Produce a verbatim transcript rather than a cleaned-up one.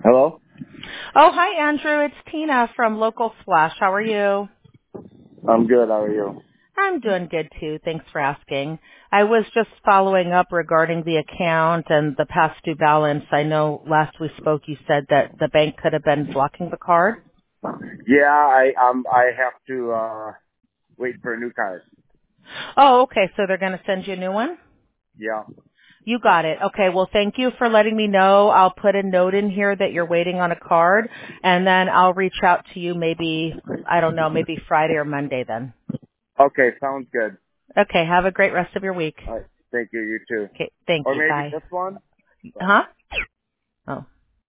Hello? Oh, hi, Andrew. It's Tina from Local Splash. How are you? I'm good. How are you? I'm doing good, too. Thanks for asking. I was just following up regarding the account and the past due balance. I know last we spoke you said that the bank could have been blocking the card. Yeah, I um I have to uh wait for a new card. Oh, okay. So they're going to send you a new one? Yeah. You got it. Okay. Well, thank you for letting me know. I'll put a note in here that you're waiting on a card, and then I'll reach out to you maybe, I don't know, maybe Friday or Monday then. Okay, sounds good. Okay. Have a great rest of your week. All right. Thank you. You too. Okay. Thank Or you. maybe Bye. this one. Huh? Oh.